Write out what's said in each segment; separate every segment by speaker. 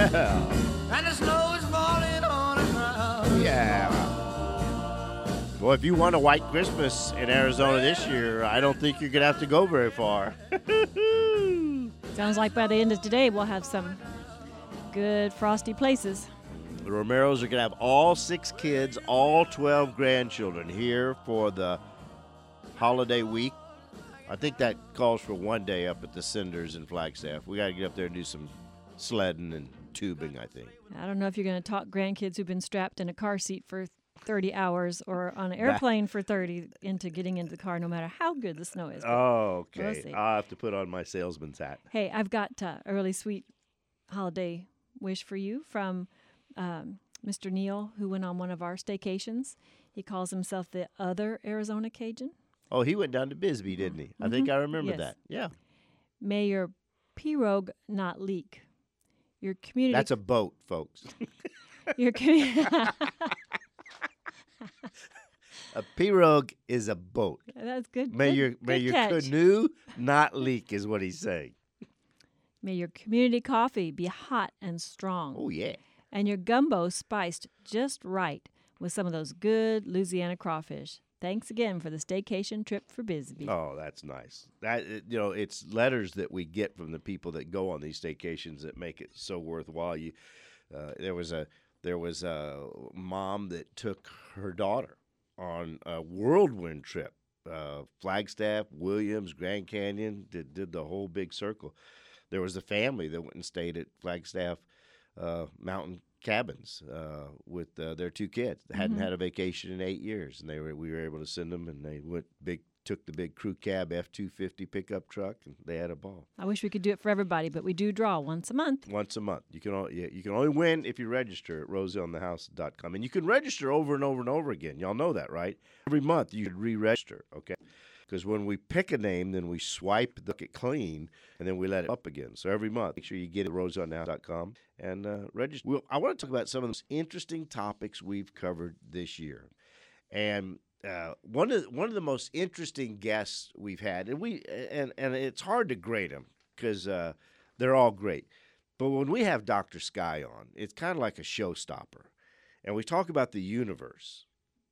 Speaker 1: Yeah.
Speaker 2: And the snow is falling on the ground.
Speaker 1: Yeah. Well, if you want a white Christmas in Arizona this year, I don't think you're going to have to go very far.
Speaker 3: Sounds like by the end of today, we'll have some good frosty places.
Speaker 1: The Romeros are going to have all 6 kids, all 12 grandchildren here for the holiday week. I think that calls for one day up at the Cinders in Flagstaff. We got to get up there and do some sledding and tubing, I think.
Speaker 3: I don't know if you're going to talk grandkids who've been strapped in a car seat for 30 hours or on an airplane for 30 into getting into the car, no matter how good the snow is.
Speaker 1: Oh, okay.
Speaker 3: We'll see.
Speaker 1: I'll have to put on my salesman's hat.
Speaker 3: Hey, I've got a really sweet holiday wish for you from Mr. Neal, who went on one of our staycations. He calls himself the other Arizona Cajun.
Speaker 1: Oh, he went down to Bisbee, didn't he? I think I remember
Speaker 3: Yes.
Speaker 1: that. Yeah.
Speaker 3: May your pirogue not leak. Your community.
Speaker 1: That's a boat, folks.
Speaker 3: Your
Speaker 1: A pirogue is a boat.
Speaker 3: That's good.
Speaker 1: May
Speaker 3: good,
Speaker 1: your
Speaker 3: good catch.
Speaker 1: canoe not leak is what he's saying.
Speaker 3: May your community coffee be hot and strong.
Speaker 1: Oh, yeah.
Speaker 3: And your gumbo spiced just right with some of those good Louisiana crawfish. Thanks again for the staycation trip for Bisbee.
Speaker 1: Oh, that's nice. It's letters that we get from the people that go on these staycations that make it so worthwhile. There was a mom that took her daughter on a whirlwind trip. Flagstaff, Williams, Grand Canyon, did the whole big circle. There was a family that went and stayed at Flagstaff Mountain Cabins with their 2 kids. They hadn't had a vacation in 8 years, and we were able to send them, and they took the big crew cab F-250 pickup truck, and they had a ball.
Speaker 3: I wish we could do it for everybody, but we do draw once a month.
Speaker 1: Once a month. You can only win if you register at roseonthehouse.com. And you can register over and over and over again. Y'all know that, right? Every month you should re-register, okay? Because when we pick a name, then we swipe it clean, and then we let it up again. So every month, make sure you get it at roseonthehouse.com and register. I want to talk about some of those interesting topics we've covered this year. And one of the most interesting guests we've had, and it's hard to grade them because they're all great. But when we have Dr. Sky on, it's kind of like a showstopper. And we talk about the universe.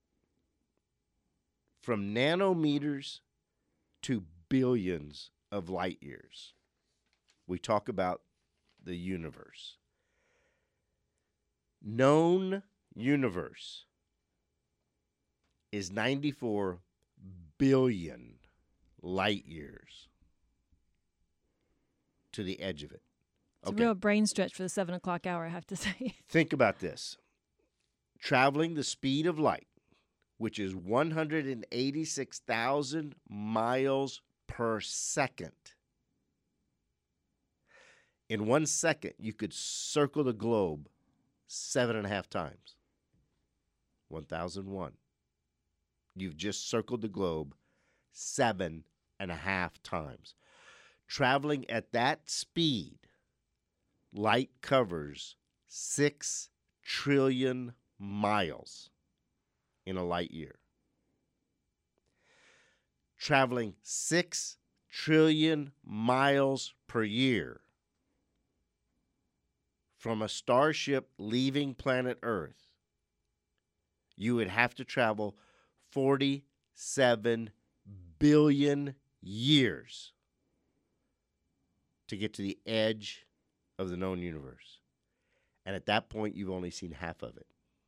Speaker 1: From nanometers to billions of light years, we talk about the universe. Known universe is 94 billion light years to the edge of it.
Speaker 3: It's a real brain stretch for the 7 o'clock hour, I have to say.
Speaker 1: Think about this. Traveling the speed of light, which is 186,000 miles per second. In 1 second, you could circle the globe 7.5 times. 1001. You've just circled the globe 7.5 times. Traveling at that speed, light covers 6 trillion miles in a light year. Traveling 6 trillion miles per year from a starship leaving planet Earth, you would have to travel 47 billion years to get to the edge of the known universe. And at that point, you've only seen half of it.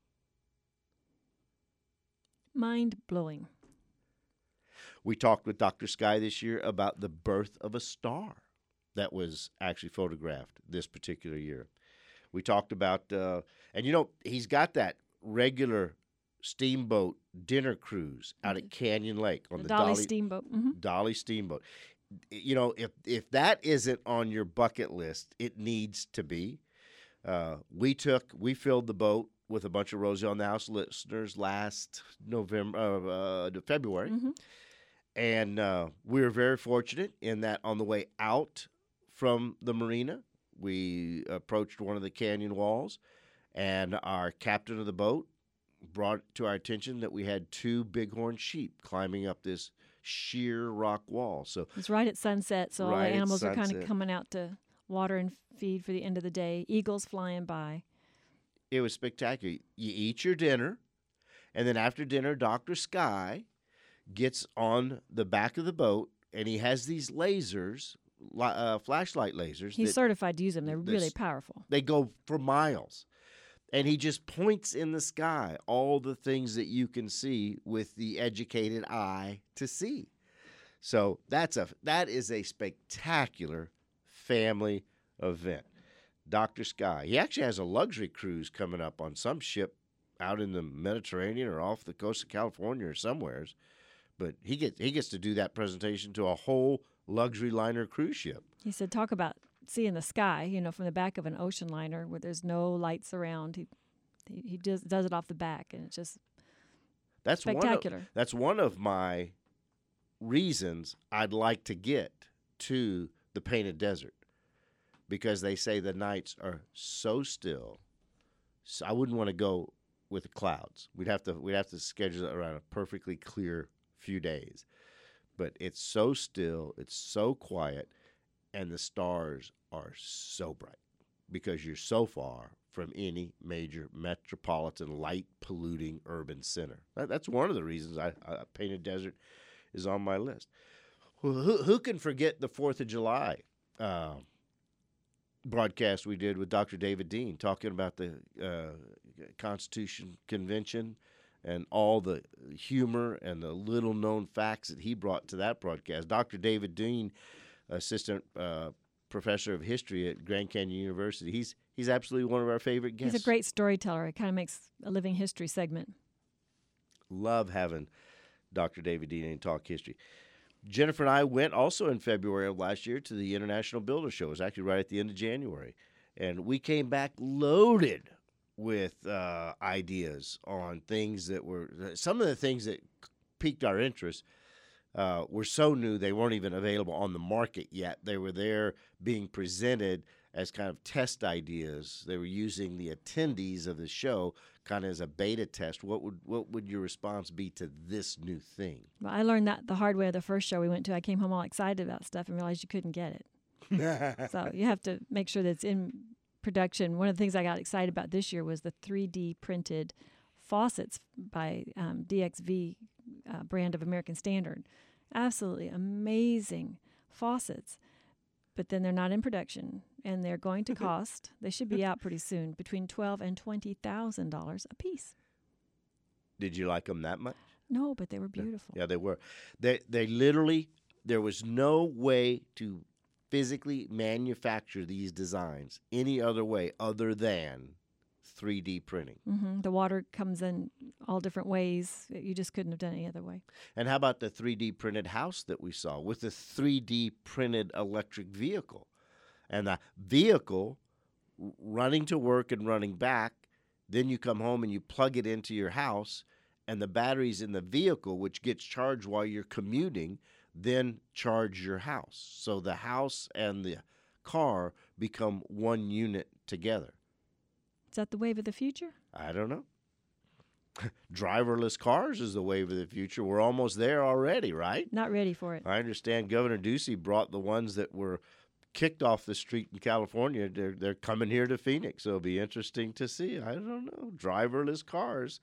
Speaker 3: Mind-blowing.
Speaker 1: We talked with Dr. Sky this year about the birth of a star that was actually photographed this particular year. We talked about, he's got that regular steamboat dinner cruise out at Canyon Lake on the
Speaker 3: Dolly Steamboat. Mm-hmm.
Speaker 1: Dolly Steamboat. You know, if that isn't on your bucket list, it needs to be. We filled the boat with a bunch of Rosie on the House listeners last February.
Speaker 3: Mm-hmm.
Speaker 1: And we were very fortunate in that on the way out from the marina, we approached one of the canyon walls, and our captain of the boat brought to our attention that we had 2 bighorn sheep climbing up this sheer rock wall. So
Speaker 3: it's right at sunset, so all the animals are kind of coming out to water and feed for the end of the day, eagles flying by.
Speaker 1: It was spectacular. You eat your dinner, and then after dinner, Dr. Sky gets on the back of the boat, and he has these lasers, flashlight lasers.
Speaker 3: He's certified to use them. They're really
Speaker 1: this-
Speaker 3: powerful.
Speaker 1: They go for miles. And he just points in the sky all the things that you can see with the educated eye to see. So that is a spectacular family event. Dr. Sky. He actually has a luxury cruise coming up on some ship out in the Mediterranean or off the coast of California or somewheres. But he gets to do that presentation to a whole luxury liner cruise ship.
Speaker 3: He said, talk about seeing the sky, from the back of an ocean liner where there's no lights around. He does it off the back, and it's just spectacular.
Speaker 1: That's one of my reasons I'd like to get to the Painted Desert, because they say the nights are so still. So I wouldn't want to go with the clouds. We'd have to schedule it around a perfectly clear few days. But it's so still, it's so quiet, and the stars are so bright because you're so far from any major metropolitan light-polluting urban center. That's one of the reasons I Painted Desert is on my list. Well, who can forget the 4th of July broadcast we did with Dr. David Dean talking about the Constitution Convention and all the humor and the little-known facts that he brought to that broadcast. Dr. David Dean, assistant professor of history at Grand Canyon University, he's absolutely one of our favorite guests.
Speaker 3: He's a great storyteller. It kind of makes a living history segment.
Speaker 1: Love having Dr. David Dean and talk history. Jennifer and I went also in February of last year to the International Builder Show. It was actually right at the end of January. And we came back loaded with ideas on things that were – some of the things that piqued our interest were so new they weren't even available on the market yet. They were there being presented as kind of test ideas. They were using the attendees of the show kind of as a beta test. What would your response be to this new thing?
Speaker 3: Well, I learned that the hard way of the first show we went to. I came home all excited about stuff and realized you couldn't get it. So you have to make sure that it's in production. One of the things I got excited about this year was the 3D printed faucets by DXV brand of American Standard. Absolutely amazing faucets. But then they're not in production, and they're going to cost, they should be out pretty soon, between $12,000 and $20,000 a piece.
Speaker 1: Did you like them that much?
Speaker 3: No, but they were beautiful.
Speaker 1: Yeah, they were. They literally, there was no way to physically manufacture these designs any other way other than 3D printing.
Speaker 3: Mm-hmm. The water comes in all different ways. You just couldn't have done it any other way.
Speaker 1: And how about the 3D printed house that we saw with the 3D printed electric vehicle? And the vehicle running to work and running back, then you come home and you plug it into your house, and the batteries in the vehicle, which gets charged while you're commuting, then charge your house. So the house and the car become one unit together.
Speaker 3: Is that the wave of the future?
Speaker 1: I don't know. Driverless cars is the wave of the future. We're almost there already, right?
Speaker 3: Not ready for it.
Speaker 1: I understand Governor Ducey brought the ones that were kicked off the street in California. They're coming here to Phoenix, so it'll be interesting to see. I don't know. Driverless cars.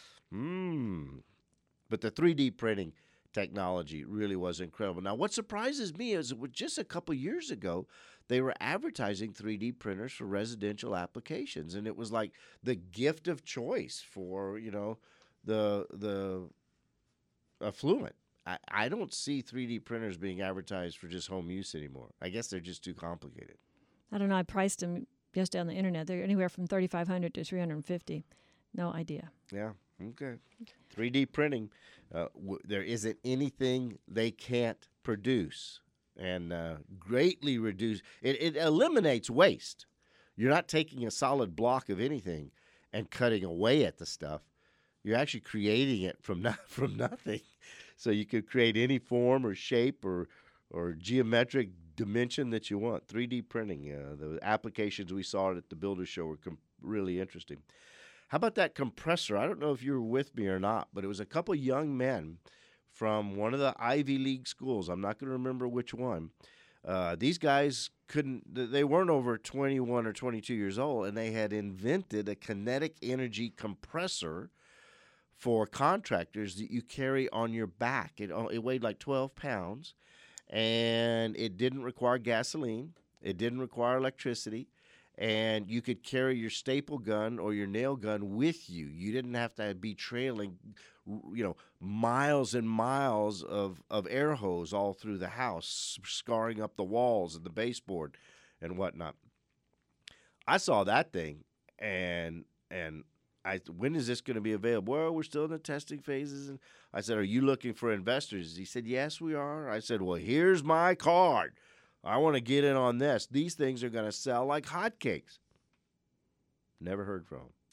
Speaker 1: But the 3D printing technology really was incredible. Now, what surprises me is just a couple years ago, they were advertising 3D printers for residential applications, and it was like the gift of choice for, the affluent. I don't see 3D printers being advertised for just home use anymore. I guess they're just too complicated.
Speaker 3: I don't know. I priced them yesterday on the internet. They're anywhere from $3,500 to $350. No idea.
Speaker 1: Yeah. Okay. 3D printing, there isn't anything they can't produce and greatly reduce. It eliminates waste. You're not taking a solid block of anything and cutting away at the stuff. You're actually creating it from nothing. So you could create any form or shape or geometric dimension that you want. 3D printing, the applications we saw at the Builder Show were really interesting. How about that compressor? I don't know if you were with me or not, but it was a couple young men from one of the Ivy League schools. I'm not going to remember which one. These guys they weren't over 21 or 22 years old, and they had invented a kinetic energy compressor for contractors that you carry on your back. It weighed like 12 pounds, and it didn't require gasoline. It didn't require electricity, and you could carry your staple gun or your nail gun with you. You didn't have to be trailing, miles and miles of air hose all through the house, scarring up the walls and the baseboard and whatnot. I saw that thing, and when is this going to be available? Well, we're still in the testing phases. And I said, are you looking for investors? He said, yes, we are. I said, well, here's my card. I want to get in on this. These things are going to sell like hotcakes. Never heard from him.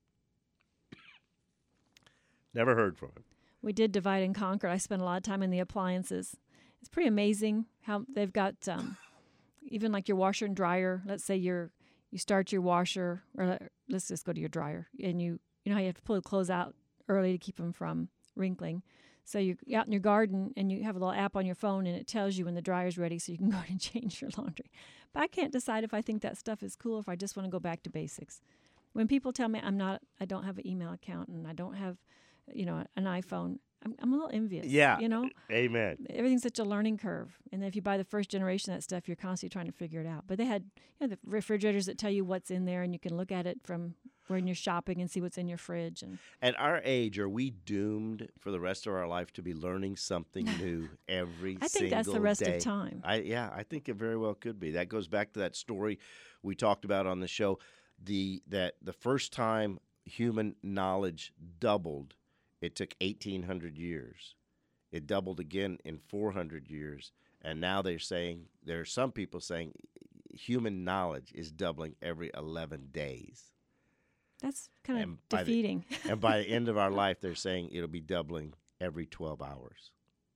Speaker 1: Never heard from him.
Speaker 3: We did divide and conquer. I spent a lot of time in the appliances. It's pretty amazing how they've got even like your washer and dryer. Let's say you start your washer, or let's just go to your dryer, and you know how you have to pull the clothes out early to keep them from wrinkling. So you're out in your garden, and you have a little app on your phone, and it tells you when the dryer's ready so you can go and change your laundry. But I can't decide if I think that stuff is cool or if I just want to go back to basics. When people tell me I don't have an email account and I don't have, an iPhone, I'm a little envious.
Speaker 1: Yeah. Amen.
Speaker 3: Everything's such a learning curve. And if you buy the first generation of that stuff, you're constantly trying to figure it out. But they had the refrigerators that tell you what's in there, and you can look at it from when you're shopping and see what's in your fridge. And
Speaker 1: at our age, are we doomed for the rest of our life to be learning something new every single day?
Speaker 3: I think that's the rest of time.
Speaker 1: I think it very well could be. That goes back to that story we talked about on the show, that the first time human knowledge doubled, it took 1,800 years. It doubled again in 400 years. And now there are some people saying human knowledge is doubling every 11 days.
Speaker 3: That's kind of defeating.
Speaker 1: And by the end of our life, they're saying it'll be doubling every 12 hours.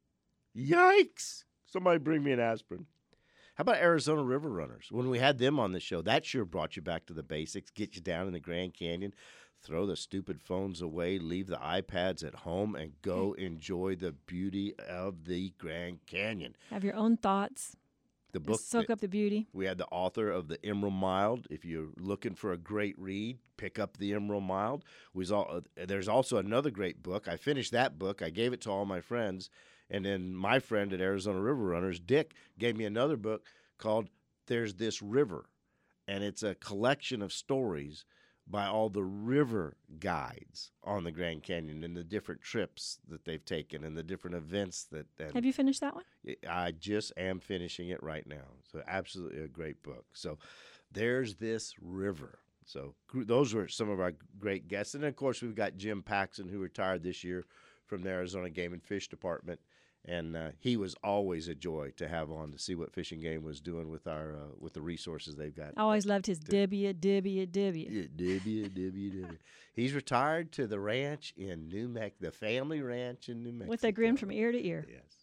Speaker 1: Yikes! Somebody bring me an aspirin. How about Arizona River Runners? When we had them on the show, that sure brought you back to the basics, get you down in the Grand Canyon, throw the stupid phones away, leave the iPads at home, and go enjoy the beauty of the Grand Canyon.
Speaker 3: Have your own thoughts.
Speaker 1: The book,
Speaker 3: soak up the beauty.
Speaker 1: We had the author of the Emerald Mile. If you're looking for a great read, pick up the Emerald Mile. There's also another great book. I finished that book. I gave it to all my friends. And then my friend at Arizona River Runners, Dick, gave me another book called There's This River. And it's a collection of stories by all the river guides on the Grand Canyon and the different trips that they've taken and the different events that.
Speaker 3: Have you finished that one?
Speaker 1: I just am finishing it right now. So absolutely a great book. So There's This River. So those were some of our great guests. And, of course, we've got Jim Paxson, who retired this year from the Arizona Game and Fish Department. And he was always a joy to have on to see what Fish and Game was doing with our with the resources they've got.
Speaker 3: I always loved his W.
Speaker 1: Yeah, W. He's retired to the ranch in New Mexico, the family ranch in New Mexico.
Speaker 3: With a grin from ear to ear.
Speaker 1: Yes.